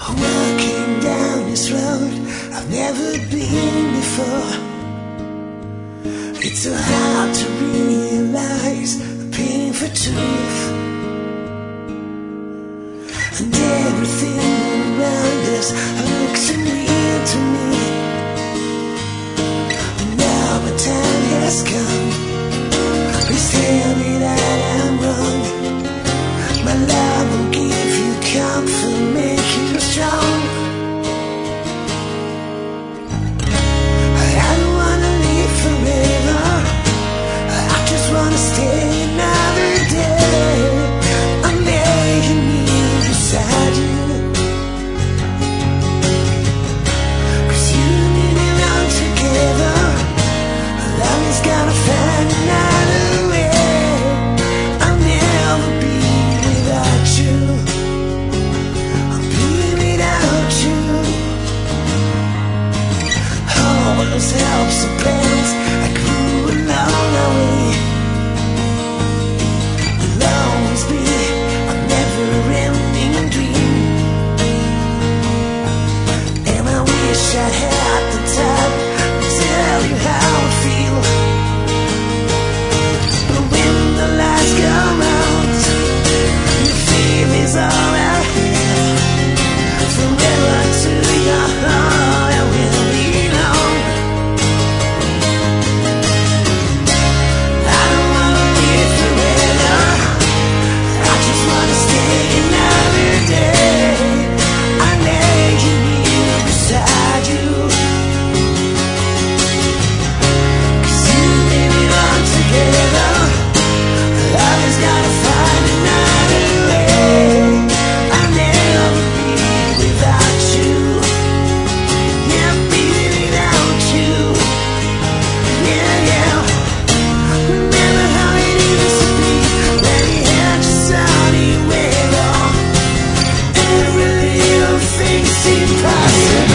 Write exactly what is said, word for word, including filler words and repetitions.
Walking down this road I've never been before. It's so hard to realize the painful truth, and everything around us looks so real to me. But now my time has come. Please tell me that I'm wrong. My love will give you comfort, make you strong. I don't wanna live forever, I just wanna stay another day. I'm laying here beside you, 'cause you and me belong together. Love is gonna find another way. I'll never be without you, I'll be without you. All those hopes and plans I grew along the way will always be a never-ending dream. And I wish I had the time to tell you how I feel. But when the lights come out, your feelings all I have. Forever to your heart I will belong. I don't wanna live forever, I just wanna stay another day. I lay here beside you, 'cause you and me belong together. Love is gonna find another way. I'll never be without you, yeah, be without you, yeah, yeah. Remember how it used to be when you had your sunny way on. Every little thing seemed possible.